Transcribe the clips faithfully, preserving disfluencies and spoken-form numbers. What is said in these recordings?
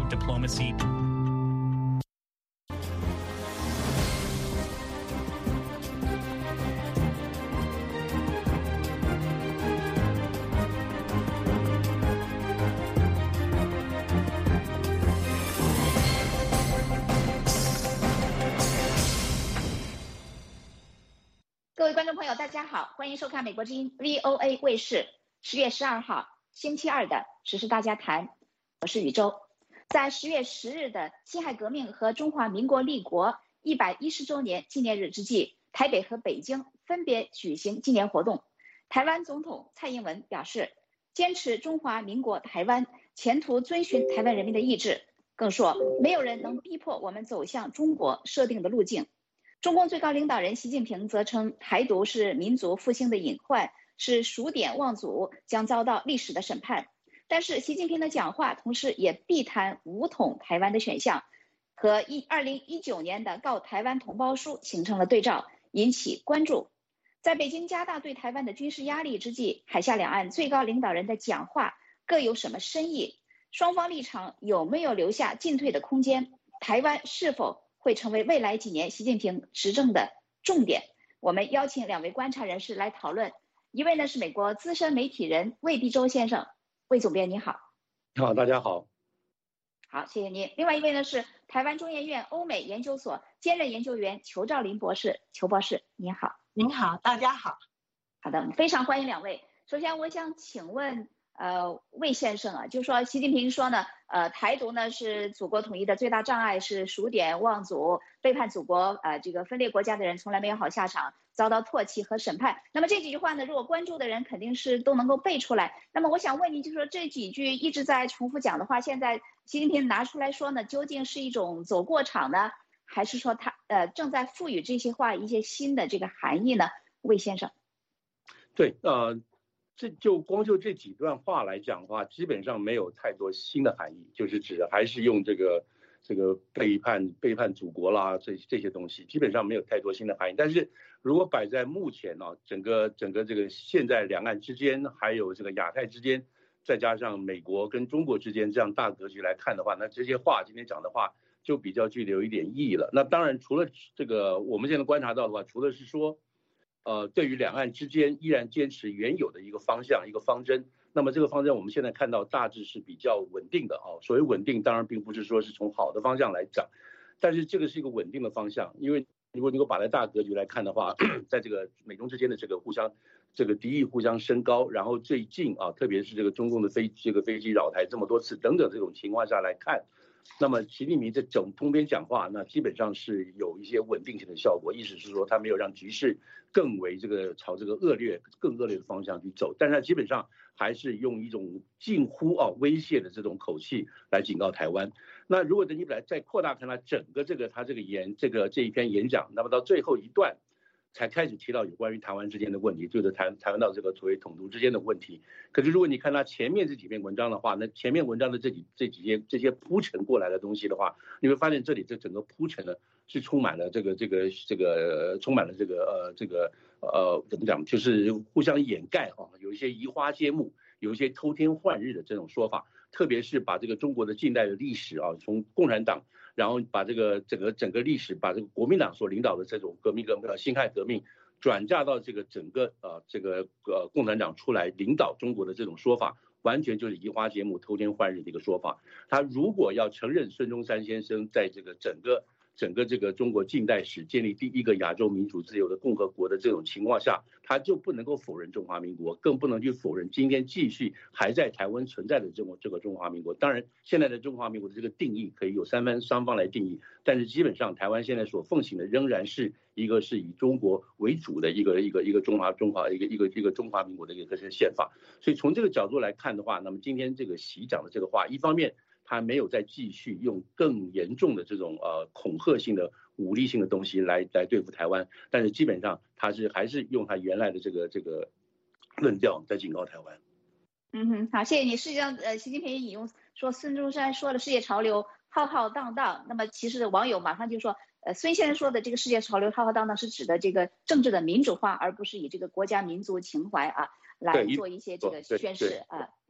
diplomacy. 各位观众朋友，大家好，欢迎收看美国之音 V O A 卫视十月十二号星期二的时事大家谈，我是宇宙。在十月十日的辛亥革命和中华民国立国一百一十周年纪念日之际，台北和北京分别举行纪念活动。台湾总统蔡英文表示，坚持中华民国台湾，前途遵循台湾人民的意志，更说没有人能逼迫我们走向中国设定的路径。中共最高领导人习近平则称，台独是民族复兴的隐患，是数典忘祖，将遭到历史的审判。但是习近平的讲话同时也避谈武统台湾的选项，和二零一九年的告台湾同胞书形成了对照，引起关注。在北京加大对台湾的军事压力之际，海峡两岸最高领导人的讲话各有什么深意？双方立场有没有留下进退的空间？台湾是否会成为未来几年习近平执政的重点？我们邀请两位观察人士来讨论。一位呢是美国资深媒体人魏必洲先生，魏总编你好。 好，大家好。 好，谢谢您。另外一位呢是台湾中研院欧美研究所兼任研究员裘兆林博士，裘博士您好。 您好，大家好。 好的，非常欢迎两位。首先我想请问呃，魏先生啊，就说习近平说呢，呃，台独呢是祖国统一的最大障碍，是数典忘祖，背叛祖国，呃，这个分裂国家的人从来没有好下场，遭到唾弃和审判。那么这几句话呢，如果关注的人肯定是都能够背出来。那么我想问您，就是说这几句一直在重复讲的话，现在习近平拿出来说呢，究竟是一种走过场呢，还是说他呃正在赋予这些话一些新的这个含义呢？魏先生。 对，呃。这就光就这几段话来讲的话，基本上没有太多新的含义，就是指还是用这个这个背叛背叛祖国啦，这这些东西基本上没有太多新的含义。但是如果摆在目前呢、啊，整个整个这个现在两岸之间，还有这个亚太之间，再加上美国跟中国之间这样大格局来看的话，那这些话今天讲的话就比较具有一点意义了。那当然除了这个我们现在观察到的话，除了是说呃，对于两岸之间依然坚持原有的一个方向、一个方针，那么这个方针我们现在看到大致是比较稳定的啊。所谓稳定，当然并不是说是从好的方向来讲，但是这个是一个稳定的方向。因为如果能够把它大格局来看的话，在这个美中之间的这个互相这个敌意互相升高，然后最近啊，特别是这个中共的飞这个飞机扰台这么多次等等这种情况下来看，那么习近平这整通篇讲话，那基本上是有一些稳定性的效果，意思是说他没有让局势更为这个朝这个恶劣、更恶劣的方向去走，但是他基本上还是用一种近乎啊威胁的这种口气来警告台湾。那如果你本来再扩大看他整个这个他这个演这个这一篇演讲，那么到最后一段才开始提到有关于台湾之间的问题，就是台台湾到这个所谓统独之间的问题。可是如果你看他前面这几篇文章的话，那前面文章的这几这几些这些铺陈过来的东西的话，你会发现这里这整个铺陈呢是充满了这个这个这个充满了这个呃这个呃怎么讲，就是互相掩盖啊，有一些移花接木，有一些偷天换日的这种说法。特别是把这个中国的近代的历史啊，从共产党，然后把这个整个整个历史，把这个国民党所领导的这种革命革命辛亥革命，转嫁到这个整个呃这个呃共产党出来领导中国的这种说法，完全就是移花接木、偷天换日的一个说法。他如果要承认孙中山先生在这个整个整个这个中国近代史建立第一个亚洲民主自由的共和国的这种情况下，他就不能够否认中华民国，更不能去否认今天继续还在台湾存在的这种这个中华民国。当然，现在的中华民国的这个定义可以有三方双方来定义，但是基本上台湾现在所奉行的仍然是一个是以中国为主的一个一个一个中华中华一个一个一个中华民国的一个宪法。所以从这个角度来看的话，那么今天这个习讲的这个话，一方面他没有再继续用更严重的这种呃恐吓性的武力性的东西来来对付台湾，但是基本上他是还是用他原来的这个这个论调在警告台湾。 嗯哼，好，谢谢你。实际上，呃，习近平引用说孙中山说的世界潮流浩浩荡荡，那么其实网友马上就说，呃，孙先生说的这个世界潮流浩浩荡荡是指的这个政治的民主化，而不是以这个国家民族情怀啊来做一些这个宣示啊。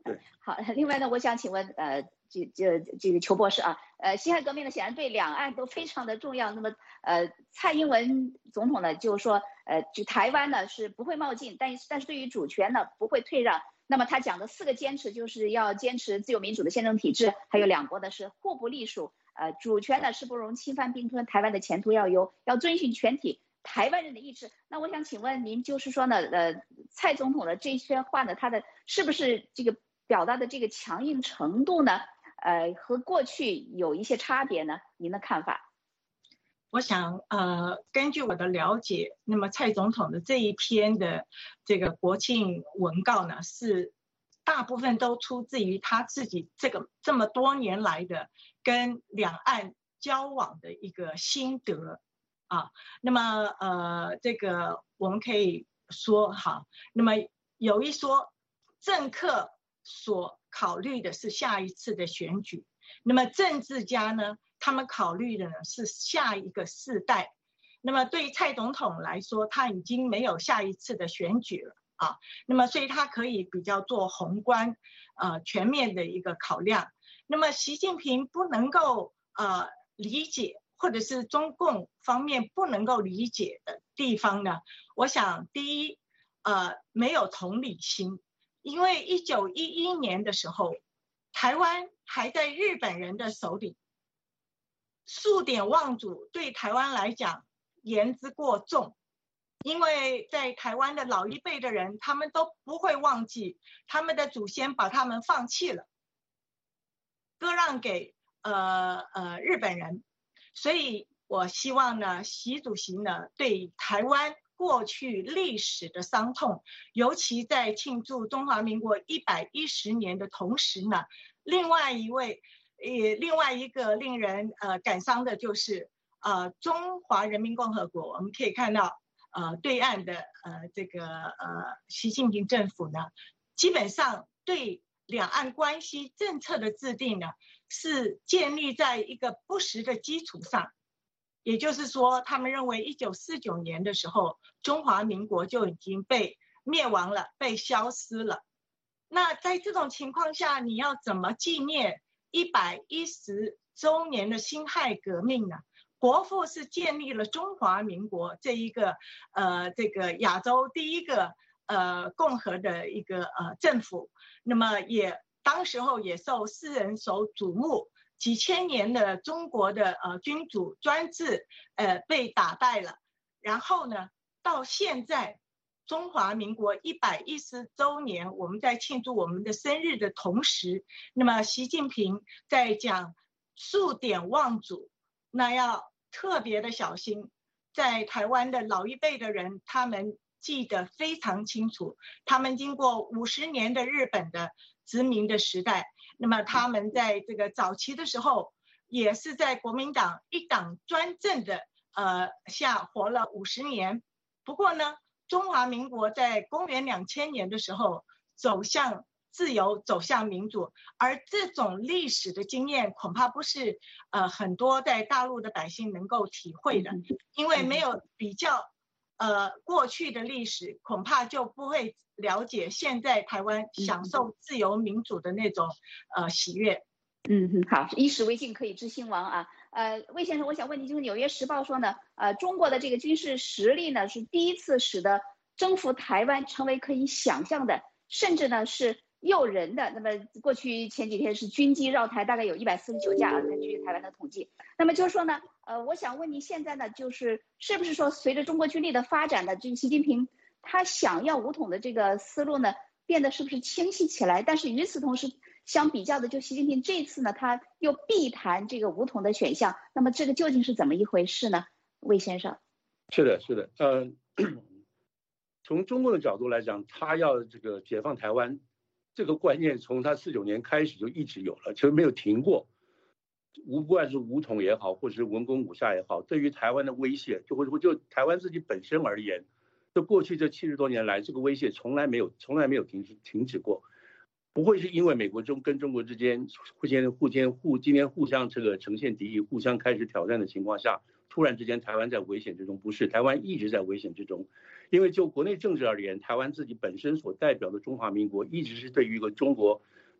对， 好，另外呢，我想请问，呃，这这这个裘博士啊，呃，辛亥革命呢，显然对两岸都非常的重要。那么，呃，蔡英文总统呢，就是说，呃，就台湾呢是不会冒进，但但是对于主权呢不会退让。那么他讲的四个坚持，就是要坚持自由民主的宪政体制，还有两国的是互不隶属，呃，主权呢是不容侵犯并吞，台湾的前途要由要遵循全体台湾人的意志。那我想请问您，就是说呢，呃，蔡总统的这些话呢，他的是不是这个表达的这个强硬程度呢？呃，和过去有一些差别呢？您的看法？ 我想，呃，根据我的了解，那么蔡总统的这一篇的这个国庆文告呢，是大部分都出自于他自己这个这么多年来的跟两岸交往的一个心得啊。那么，呃，这个我们可以说哈，那么有一说，政客所考虑的是下一次的选举，那么政治家呢？他们考虑的呢是下一个世代，那么对蔡总统来说，他已经没有下一次的选举了啊，那么所以他可以比较做宏观、呃全面的一个考量。那么习近平不能够呃理解，或者是中共方面不能够理解的地方呢，我想第一，呃没有同理心，因为一九一一年的时候，台湾还在日本人的手里。数典忘祖对台湾来讲言之过重，因为在台湾的老一辈的人，他们都不会忘记他们的祖先把他们放弃了，割让给呃呃日本人。所以我希望呢，习主席呢对台湾过去历史的伤痛，尤其在庆祝中华民国一百一十年的同时呢，另外一位。也另外一个令人呃感伤的就是呃中华人民共和国，我们可以看到呃对岸的呃这个呃习近平政府呢，基本上对两岸关系政策的制定呢是建立在一个不实的基础上，也就是说，他们认为一九四九年的时候，中华民国就已经被灭亡了，被消失了。那在这种情况下，你要怎么纪念一百一十周年的辛亥革命呢？国父是建立了中华民国这一个呃这个亚洲第一个呃共和的一个呃政府，那么也当时候也受世人所瞩目，几千年的中国的呃君主专制呃被打败了，然后呢到现在。中华民国一百一十周年，我们在庆祝我们的生日的同时，那么习近平在讲数典忘祖，那要特别的小心。在台湾的老一辈的人，他们记得非常清楚，他们经过五十年的日本的殖民的时代，那么他们在这个早期的时候，也是在国民党一党专政的呃下活了五十年。不过呢。中华民国在公元两千年的时候走向自由，走向民主，而这种历史的经验恐怕不是呃很多在大陆的百姓能够体会的，因为没有比较呃过去的历史，恐怕就不会了解现在台湾享受自由民主的那种呃喜悦。 嗯嗯，好，以史为镜，可以知兴亡啊。呃，魏先生，我想问您，就是《纽约时报》说呢，呃，中国的这个军事实力呢，是第一次使得征服台湾成为可以想象的，甚至呢是诱人的。那么过去前几天是军机绕台，大概有一百四十九架啊，根据台湾的统计。那么就是说呢，呃，我想问您，现在呢，就是是不是说随着中国军力的发展呢，这个习近平他想要武统的这个思路呢，变得是不是清晰起来？但是与此同时，相比较的，就习近平这次呢，他又避谈这个武统的选项，那么这个究竟是怎么一回事呢？魏先生， 是的，是的，呃，从中国的角度来讲，他要这个解放台湾，这个观念从他四九年开始就一直有了，其实没有停过。无不管是武统也好，或者是文攻武下也好，对于台湾的威胁，就或者就台湾自己本身而言，就过去这七十多年来，这个威胁从来没有从来没有停止停止过。不会是因为美国中跟中国之间互相互相互今天互相这个呈现敌意，互相开始挑战的情况下，突然之间台湾在危险之中，不是，台湾一直在危险之中。因为就国内政治而言，台湾自己本身所代表的中华民国一直是对于一个中国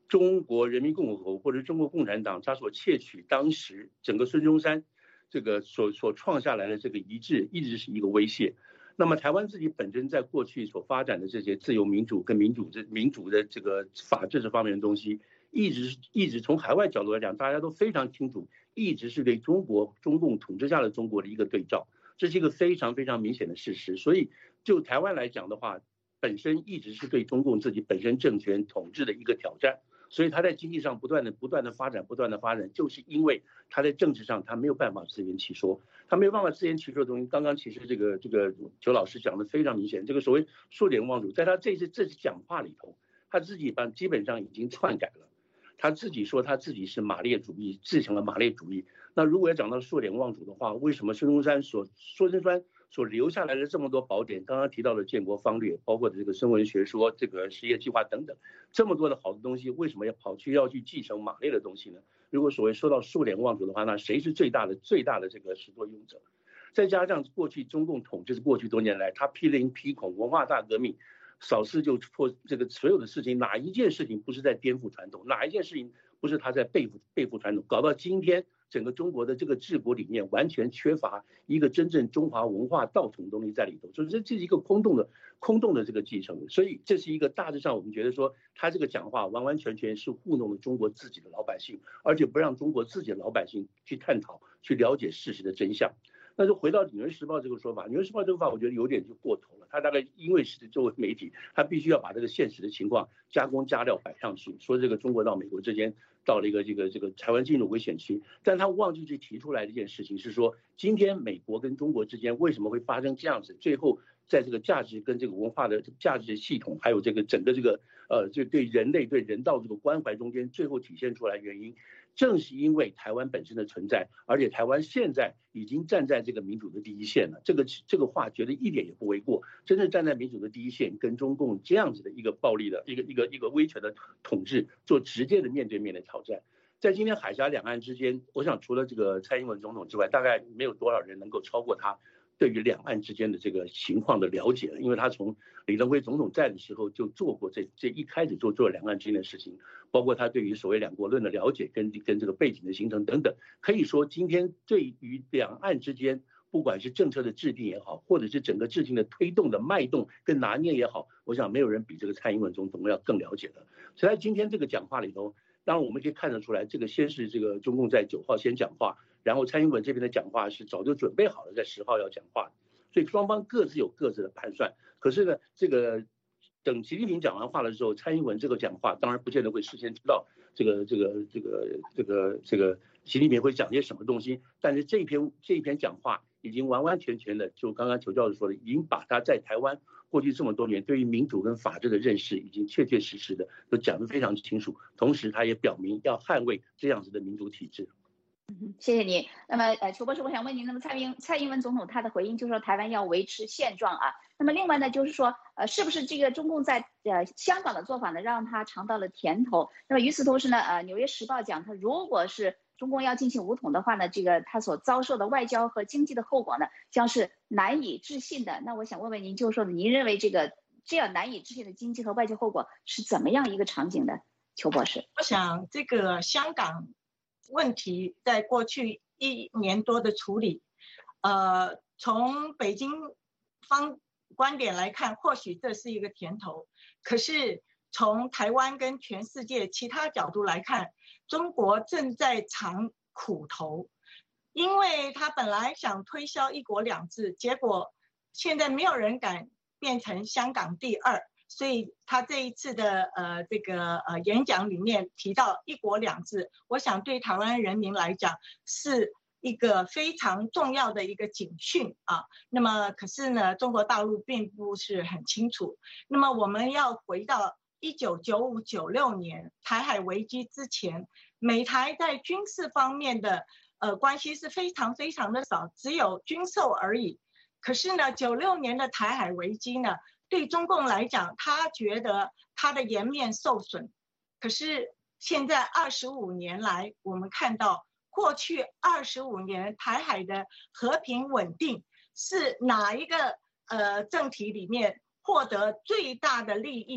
中国人民共和国或者中国共产党他所窃取当时整个孙中山这个所所创下来的这个遗志，一直是一个威胁。那么台湾自己本身在过去所发展的这些自由民主跟民主这民主的这个法治这方面的东西，一直一直从海外角度来讲，大家都非常清楚，一直是对中国中共统治下的中国的一个对照，这是一个非常非常明显的事实。所以就台湾来讲的话，本身一直是对中共自己本身政权统治的一个挑战。所以他在经济上不断的不断的发展，不断的发展，就是因为他在政治上他没有办法自圆其说，他没有办法自圆其说的东西。刚刚其实这个这个邱老师讲的非常明显，这个所谓数典忘祖，在他这次这次讲话里头，他自己把基本上已经篡改了。他自己说他自己是马列主义，自成了马列主义。那如果要讲到数典忘祖的话，为什么孙中山所孙中山所留下来的这么多宝典，刚刚提到的建国方略，包括这个声闻学说、这个实业计划等等，这么多的好的东西，为什么要跑去要去继承马列的东西呢？如果所谓说到数典忘祖的话，那谁是最大的最大的这个始作俑者？再加上过去中共统治过去多年来，他批林批孔，文化大革命，扫四就破这个所有的事情，哪一件事情不是在颠覆传统？哪一件事情不是他在背负背负传统？搞到今天，整个中国的这个治国理念完全缺乏一个真正中华文化道统东西在里头，所以这这是一个空洞的空洞的这个继承。所以这是一个大致上我们觉得说，他这个讲话完完全全是糊弄了中国自己的老百姓，而且不让中国自己的老百姓去探讨、去了解事实的真相。那就回到《纽约时报》这个说法，《纽约时报》这个话我觉得有点就过头了。他大概因为是作为媒体，他必须要把这个现实的情况加工加料摆上去，说这个中国到美国之间到了一个这个这个台湾进入危险区，但他忘记去提出来的一件事情是说，今天美国跟中国之间为什么会发生这样子？最后在这个价值跟这个文化的价值的系统，还有这个整个这个呃，就对人类对人道这个关怀中间，最后体现出来原因。正是因为台湾本身的存在，而且台湾现在已经站在这个民主的第一线了。这个这个话觉得一点也不为过。真正站在民主的第一线，跟中共这样子的一个暴力的一个一个一个威权的统治做直接的面对面的挑战。在今天海峡两岸之间，我想除了这个蔡英文总统之外，大概没有多少人能够超过他对于两岸之间的这个情况的了解了，因为他从李登辉总统在的时候就做过这这一开始就做两岸之间的事情，包括他对于所谓两国论的了解跟跟这个背景的形成等等，可以说今天对于两岸之间，不管是政策的制定也好，或者是整个制定的推动的脉动跟拿捏也好，我想没有人比这个蔡英文总统要更了解的。所以在今天这个讲话里头，当然我们可以看得出来，这个先是这个中共在九号先讲话，然后蔡英文这边的讲话是早就准备好了，在十号要讲话，所以双方各自有各自的盘算。可是呢，这个等习近平讲完话的时候，蔡英文这个讲话当然不见得会事先知道这个这个这个这个这个习近平会讲些什么东西，但是这一篇这一篇讲话已经完完全全的，就刚刚邱教授说的，已经把他在台湾过去这么多年对于民主跟法治的认识，已经确确实实的都讲得非常清楚。同时，他也表明要捍卫这样子的民主体制。 嗯，谢谢你。那么，呃，邱博士，我想问您，那么蔡英蔡英文总统他的回应就是说台湾要维持现状啊。那么另外呢，就是说，呃，是不是这个中共在呃香港的做法呢，让他尝到了甜头？那么与此同时呢，呃，《纽约时报》讲，他如果是中共要进行武统的话呢，这个他所遭受的外交和经济的后果呢，将是难以置信的。那我想问问您，就是说，您认为这个这样难以置信的经济和外交后果是怎么样一个场景的？邱博士， 我想这个香港问题在过去一年多的处理，呃，从北京方观点来看，或许这是一个甜头，可是从台湾跟全世界其他角度来看，中国正在尝苦头，因为他本来想推销一国两制，结果现在没有人敢变成香港第二，所以他这一次的呃这个呃演讲里面提到一国两制，我想对台湾人民来讲是一个非常重要的一个警讯啊。那么可是呢，中国大陆并不是很清楚。那么我们要回到一九九五九六年台海危机之前，美台在军事方面的呃关系是非常非常的少，只有军售而已。可是呢，九六年的台海危机呢，对中共来讲，他觉得他的颜面受损。可是现在二十五年来，我们看到过去二十五年台海的和平稳定是哪一个呃政体里面获得最大的利益？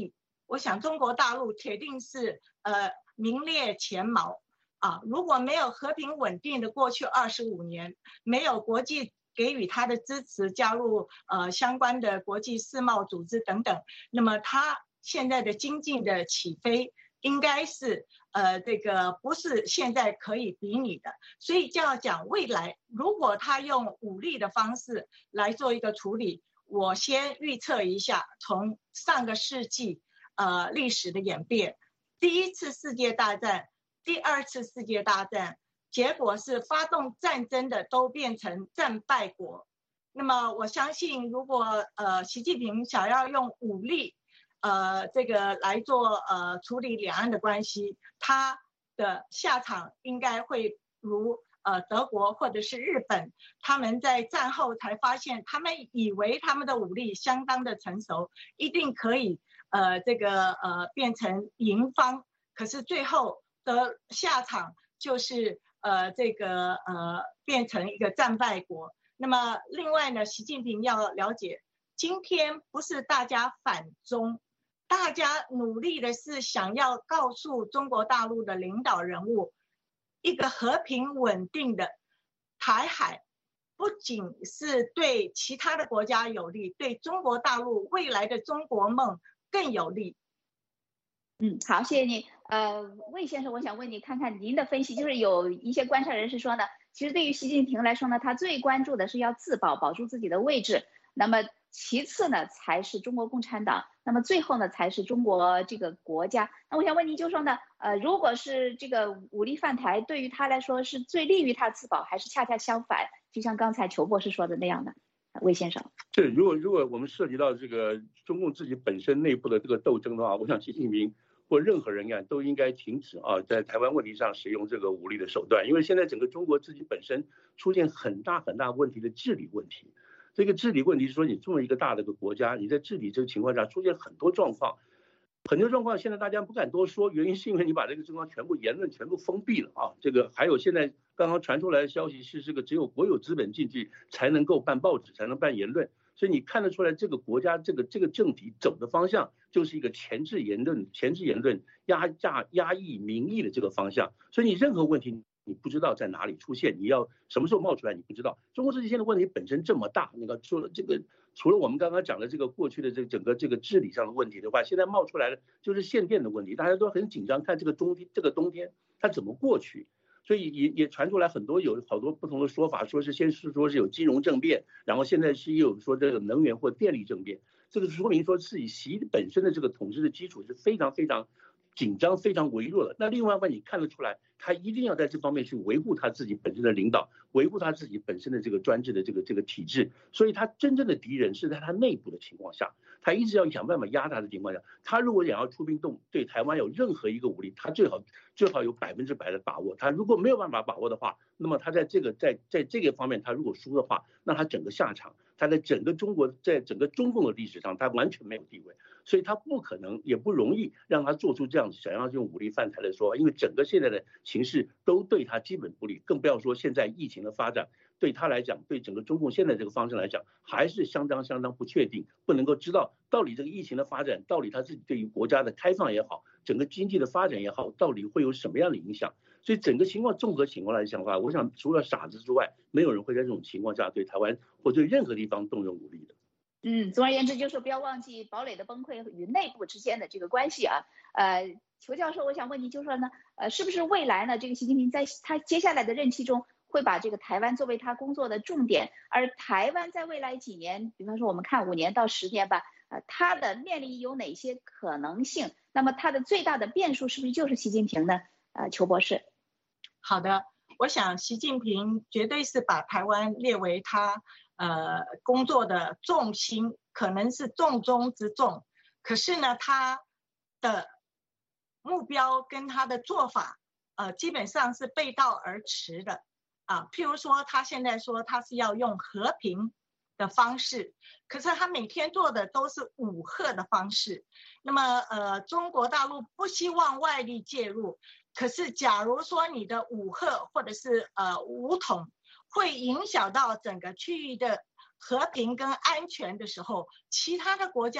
我想中国大陆铁定是呃名列前茅啊！如果没有和平稳定的过去二十五年，没有国际给予他的支持，加入呃相关的国际世贸组织等等，那么他现在的经济的起飞，应该是呃这个不是现在可以比拟的。所以就要讲未来，如果他用武力的方式来做一个处理，我先预测一下，从上个世纪呃历史的演变，第一次世界大战、第二次世界大战，结果是发动战争的都变成战败国。那么我相信，如果呃习近平想要用武力，呃这个来做呃处理两岸的关系，他的下场应该会如呃德国或者是日本，他们在战后才发现，他们以为他们的武力相当的成熟，一定可以呃这个呃变成赢方，可是最后的下场就是呃这个呃变成一个战败国。那么另外呢，习近平要了解，今天不是大家反中，大家努力的是想要告诉中国大陆的领导人物，一个和平稳定的台海不仅是对其他的国家有利，对中国大陆未来的中国梦更有利。 嗯，好，谢谢你。呃，魏先生，我想问你，看看您的分析，就是有一些观察人士说呢，其实对于习近平来说呢，他最关注的是要自保，保住自己的位置。那么其次呢，才是中国共产党，那么最后呢，才是中国这个国家。那我想问您，就说呢，呃，如果是这个武力犯台，对于他来说是最利于他自保，还是恰恰相反？就像刚才裘博士说的那样的，魏先生。 对，如果如果我们涉及到这个中共自己本身内部的这个斗争的话，我想习近平或任何人啊都应该停止啊，在台湾问题上使用这个武力的手段，因为现在整个中国自己本身出现很大很大问题的治理问题。这个治理问题是说，你这么一个大的一个国家，你在治理这个情况下出现很多状况，很多状况现在大家不敢多说，原因是因为你把这个情况全部言论全部封闭了啊。这个还有现在刚刚传出来的消息是，这个只有国有资本进去才能够办报纸，才能办言论。所以你看得出来，这个国家这个这个政体走的方向就是一个前置言论、前置言论压压压抑民意的这个方向。所以你任何问题你不知道在哪里出现，你要什么时候冒出来你不知道。中国自己现在问题本身这么大，那个除了这个除了我们刚刚讲的这个过去的这个整个这个治理上的问题的话，现在冒出来的就是限电的问题，大家都很紧张，看这个冬天这个冬天它怎么过去。所以也也传出来很多有好多不同的说法，说是先是说是有金融政变，然后现在是又有说这个能源或电力政变，这个说明说自己习本身的这个统治的基础是非常非常紧张、非常微弱的。那另外一方面你看得出来，他一定要在这方面去维护他自己本身的领导，维护他自己本身的这个专制的这个这个体制。所以他真正的敌人是在他内部的情况下，他一直要想办法压他的情况下，他如果想要出兵动对台湾有任何一个武力，他最好最好有百分之百的把握。他如果没有办法把握的话，那么他在这个在在这个方面他如果输的话，那他整个下场，他在整个中国在整个中共的历史上他完全没有地位。所以他不可能也不容易让他做出这样想要用武力犯台的说法，因为整个现在的形势都对他基本不利，更不要说现在疫情的发展对他来讲，对整个中共现在这个方向来讲还是相当相当不确定，不能够知道到底这个疫情的发展，到底他自己对于国家的开放也好，整个经济的发展也好，到底会有什么样的影响。所以整个情况综合情况来讲的话，我想除了傻子之外，没有人会在这种情况下对台湾或对任何地方动用武力的。 嗯，总而言之就是不要忘记堡垒的崩溃与内部之间的这个关系啊。呃，裘教授，我想问你，就说呢，呃，是不是未来呢，这个习近平在他接下来的任期中会把这个台湾作为他工作的重点，而台湾在未来几年，比方说我们看五年到十年吧，呃，它的面临有哪些可能性？那么它的最大的变数是不是就是习近平呢？呃，裘博士。 好的，我想习近平绝对是把台湾列为他呃，工作的重心，可能是重中之重。可是呢，他的目标跟他的做法，呃，基本上是背道而驰的啊。譬如说，他现在说他是要用和平的方式，可是他每天做的都是武吓的方式。那么，呃，中国大陆不希望外力介入，可是假如说你的武吓或者是呃武统，会影响到整个区域的和平跟安全的时候，其他的国家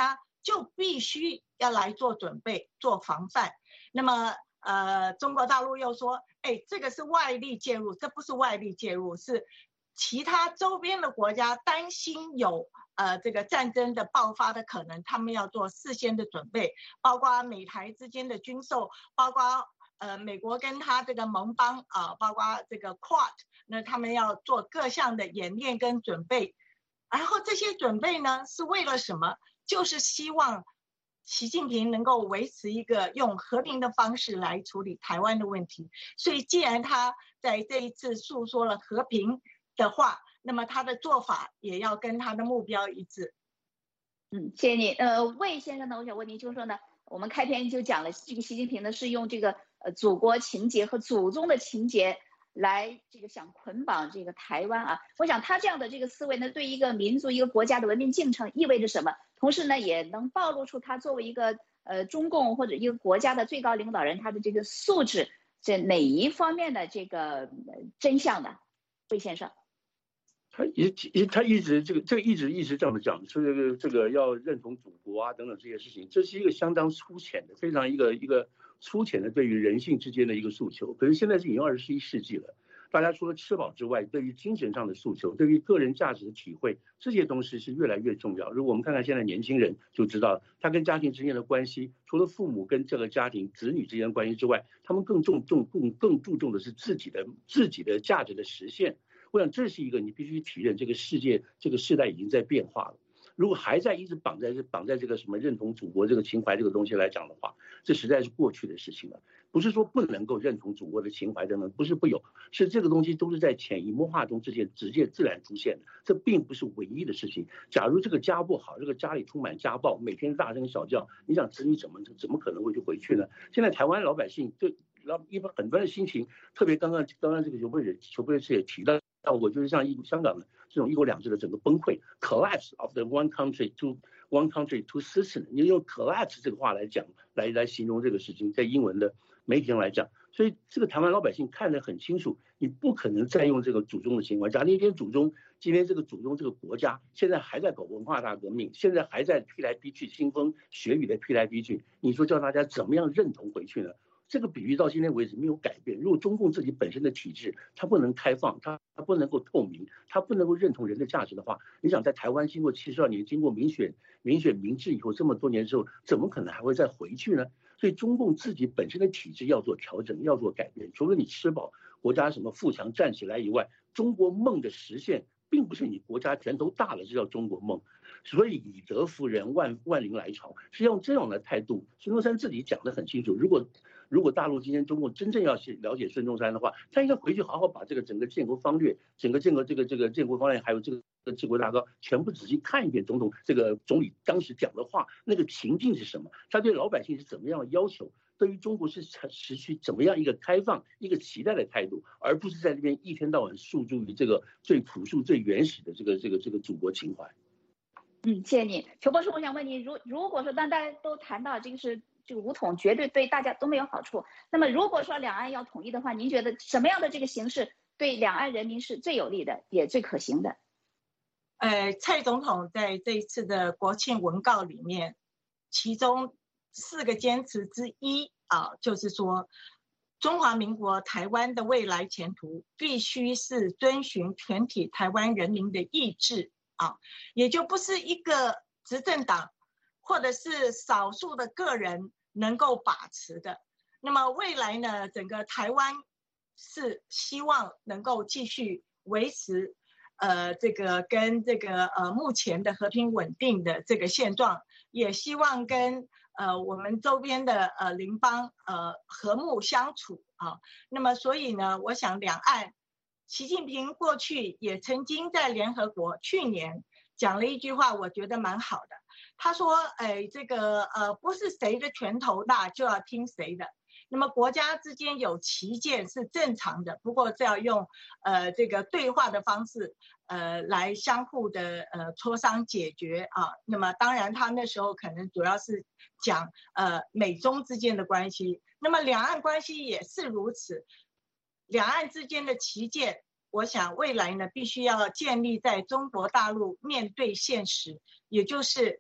就必须要来做准备、做防范。那么，呃，中国大陆又说，哎，这个是外力介入，这不是外力介入，是其他周边的国家担心有呃这个战争的爆发的可能，他们要做事先的准备，包括美台之间的军售，包括呃美国跟他这个盟邦啊、呃，包括这个 Quad， 那他们要做各项的演练跟准备。然后这些准备呢是为了什么？就是希望习近平能够维持一个用和平的方式来处理台湾的问题。所以既然他在这一次诉说了和平的话，那么他的做法也要跟他的目标一致。 嗯，谢谢你。呃，魏先生呢，我想问您，就是说呢，我们开篇就讲了，这个习近平呢是用这个呃祖国情结和祖宗的情结来这个想捆绑这个台湾啊。我想他这样的这个思维呢，对一个民族、一个国家的文明进程意味着什么？同时呢，也能暴露出他作为一个呃中共或者一个国家的最高领导人，他的这个素质这哪一方面的这个真相呢？魏先生。 他一他一直这个这个一直一直这么讲，说这个这个要认同祖国啊等等这些事情，这是一个相当粗浅的，非常一个一个粗浅的对于人性之间的一个诉求。可是现在是已经二十一世纪了，大家除了吃饱之外，对于精神上的诉求，对于个人价值的体会，这些东西是越来越重要。如果我们看看现在年轻人就知道，他跟家庭之间的关系，除了父母跟这个家庭子女之间的关系之外，他们更重重更更注重的是自己的自己的价值的实现。我想这是一个你必须体认，这个世界这个时代已经在变化了。如果还在一直绑在这绑在这个什么认同祖国这个情怀这个东西来讲的话，这实在是过去的事情了。不是说不能够认同祖国的情怀等等，不是不有，是这个东西都是在潜移默化中之间直接自然出现的，这并不是唯一的事情。假如这个家不好，这个家里充满家暴，每天大声小叫，你想子女怎么怎么可能会去回去呢？现在台湾老百姓对一般很多人的心情，特别刚刚刚刚这个邱博士邱博士也提到。我就是像一香港的这种一国两制的整个崩溃 ，collapse of the one country to one country two system， 你用 collapse 这个话来讲，来来形容这个事情，在英文的媒体上来讲，所以这个台湾老百姓看得很清楚，你不可能再用这个祖宗的情怀。假如那天祖宗，今天这个祖宗这个国家现在还在搞文化大革命，现在还在批来批去，腥风血雨的批来批去，你说叫大家怎么样认同回去呢？这个比喻到今天为止没有改变。如果中共自己本身的体制它不能开放，它它不能够透明，它不能够认同人的价值的话，你想在台湾经过七十二年，经过民选民选民治以后这么多年之后，怎么可能还会再回去呢？所以中共自己本身的体制要做调整，要做改变。除了你吃饱，国家什么富强站起来以外，中国梦的实现并不是你国家拳头大了就叫中国梦。所以以德服人，万万灵来朝，是用这种的态度。孙中山自己讲得很清楚，如果如果大陆今天中共真正要去了解孙中山的话，他应该回去好好把这个整个建国方略、整个建国这个这个建国方略，还有这个治国大纲，全部仔细看一遍。总统这个总理当时讲的话，那个情境是什么？他对老百姓是怎么样的要求？对于中国是持续怎么样一个开放、一个期待的态度，而不是在这边一天到晚诉诸于这个最朴素、最原始的这个这个这个祖国情怀。 嗯，谢谢你，裘博士，我想问你，如如果说当大家都谈到这个是这个武统绝对对大家都没有好处，那么如果说两岸要统一的话，您觉得什么样的这个形式对两岸人民是最有利的，也最可行的？ 呃，蔡总统在这一次的国庆文告里面，其中四个坚持之一啊，就是说中华民国台湾的未来前途必须是遵循全体台湾人民的意志啊，也就不是一个执政党或者是少数的个人能够把持的。那么未来呢，整个台湾是希望能够继续维持呃这个跟这个呃目前的和平稳定的这个现状，也希望跟呃我们周边的呃邻邦呃和睦相处啊。那么所以呢，我想两岸，习近平过去也曾经在联合国去年讲了一句话，我觉得蛮好的。他说，哎，这个呃不是谁的拳头大就要听谁的。那么国家之间有歧见是正常的，不过是要用呃这个对话的方式，呃来相互的呃磋商解决啊。那么当然他那时候可能主要是讲呃美中之间的关系，那么两岸关系也是如此。两岸之间的歧见，我想未来呢必须要建立在中国大陆面对现实，也就是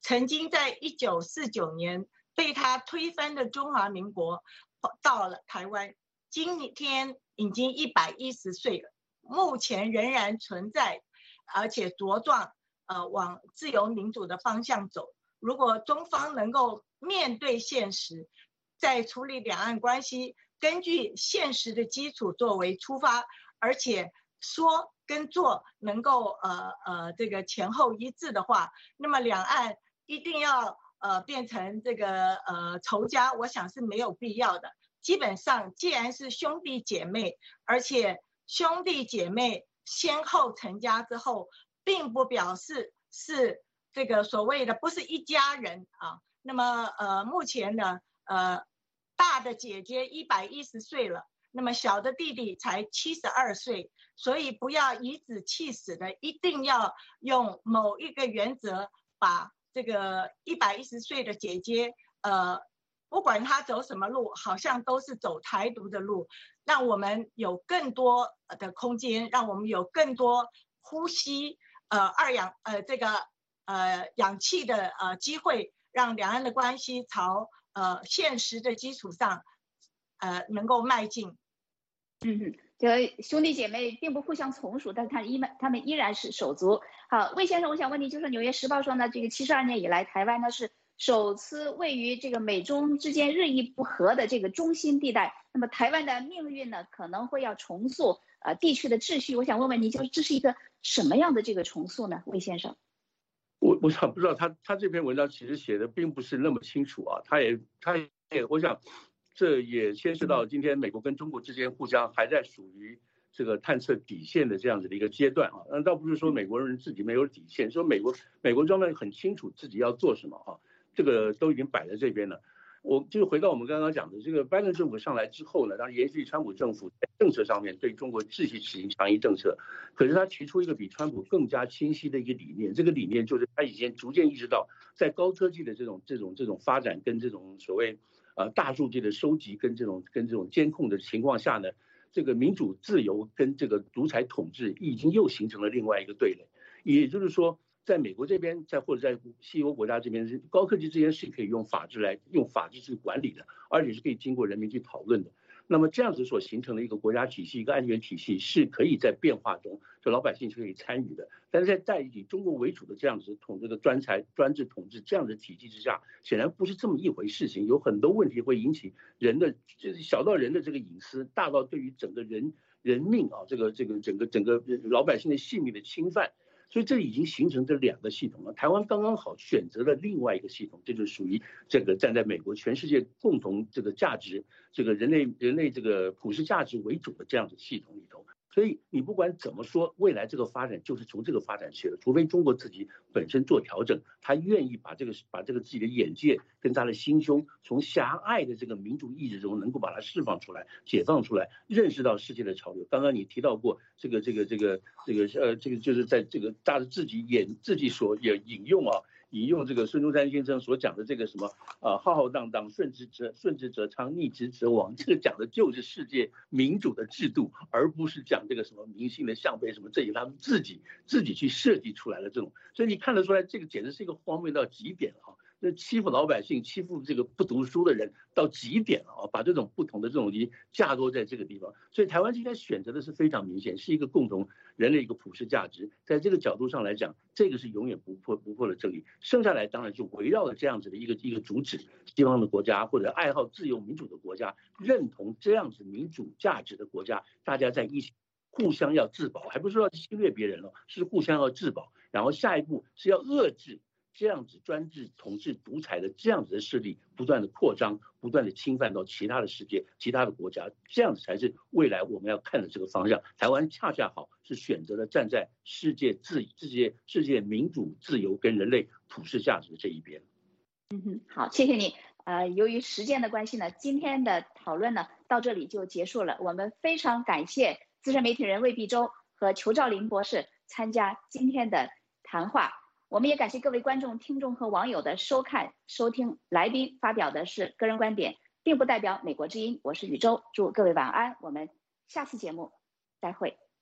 曾经在一九四九年被他推翻的中华民国到了台湾，今天已经一百一十岁了，目前仍然存在，而且茁壮，呃，往自由民主的方向走。如果中方能够面对现实，在处理两岸关系，根据现实的基础作为出发，而且说跟做能够呃呃这个前后一致的话，那么两岸一定要呃变成这个呃仇家，我想是没有必要的。基本上，既然是兄弟姐妹，而且兄弟姐妹先后成家之后，并不表示是这个所谓的不是一家人啊。那么呃，目前呢，呃，大的姐姐一百一十岁了，那么小的弟弟才七十二岁，所以不要以子气死的，一定要用某一个原则，把这个一百一十岁的姐姐，呃。不管他走什么路，好像都是走台独的路，让我们有更多的空间，让我们有更多呼吸呃二氧呃这个呃氧气的呃机会，让两岸的关系朝呃现实的基础上呃能够迈进。 嗯哼，这兄弟姐妹并不互相从属，但他依他们依然是手足。好，魏先生，我想问你，就是《纽约时报》说呢，这个七十二年以来，台湾呢是首次位于这个美中之间日益不和的这个中心地带，那么台湾的命运呢可能会要重塑呃地区的秩序。我想问问你，就是这是一个什么样的这个重塑呢？魏先生， 我我想不知道他他这篇文章其实写的并不是那么清楚啊，他也他也我想这也牵涉到今天美国跟中国之间互相还在属于这个探测底线的这样子的一个阶段啊，那倒不是说美国人自己没有底线，说美国美国方面很清楚自己要做什么啊。这个都已经摆在这边了，我就回到我们刚刚讲的，这个拜登政府上来之后呢，当然延续川普政府在政策上面对中国继续实行强硬政策，可是他提出一个比川普更加清晰的一个理念，这个理念就是他已经逐渐意识到，在高科技的这种这种这种发展跟这种所谓呃大数据的收集跟这种跟这种监控的情况下呢，这个民主自由跟这个独裁统治已经又形成了另外一个对垒，也就是说。在美国这边，在或者在西欧国家这边，高科技之间是可以用法治来用法治去管理的，而且是可以经过人民去讨论的。那么这样子所形成的一个国家体系、一个安全体系，是可以在变化中，这老百姓是可以参与的。但是在在以中国为主的这样子统治的专裁专制统治这样的体系之下，显然不是这么一回事情，有很多问题会引起人的，就是小到人的这个隐私，大到对于整个人人命啊，这个这个整个整个老百姓的性命的侵犯。所以这已经形成这两个系统了。台湾刚刚好选择了另外一个系统，这就属于这个站在美国全世界共同这个价值、这个人类人类这个普世价值为主的这样的系统里头。所以你不管怎么说，未来这个发展就是从这个发展起的，除非中国自己本身做调整，他愿意把这个把这个自己的眼界跟他的心胸，从狭隘的这个民主意识中能够把它释放出来、解放出来，认识到世界的潮流。刚刚你提到过这个这个这个这个呃这个就是在这个大家自己演自己所也引用啊。引用这个孙中山先生所讲的这个什么啊，浩浩荡荡，顺之则顺之则昌，逆之则亡，这个讲的就是世界民主的制度，而不是讲这个什么明星的像杯什么，这些他们自己自己去设计出来的这种，所以你看得出来，这个简直是一个荒谬到极点哈。那欺负老百姓、欺负这个不读书的人到极点了啊！把这种不同的这种东西架构在这个地方，所以台湾今天选择的是非常明显，是一个共同人类一个普世价值。在这个角度上来讲，这个是永远不破不破的正义。剩下来当然就围绕着这样子的一个一个主旨，西方的国家或者爱好自由民主的国家，认同这样子民主价值的国家，大家在一起互相要自保，还不是说要侵略别人了，是互相要自保。然后下一步是要遏制。这样子专制统治独裁的这样子的势力不断的扩张，不断的侵犯到其他的世界、其他的国家，这样子才是未来我们要看的这个方向。台湾恰恰好是选择了站在世界自世界世界民主自由跟人类普世价值的这一边。 嗯哼，好，谢谢你。呃，由于时间的关系呢，今天的讨论呢到这里就结束了。我们非常感谢资深媒体人魏碧洲和裘兆林博士参加今天的谈话。我们也感谢各位观众、听众和网友的收看、收听。来宾发表的是个人观点，并不代表美国之音。我是宇宙，祝各位晚安，我们下次节目再会。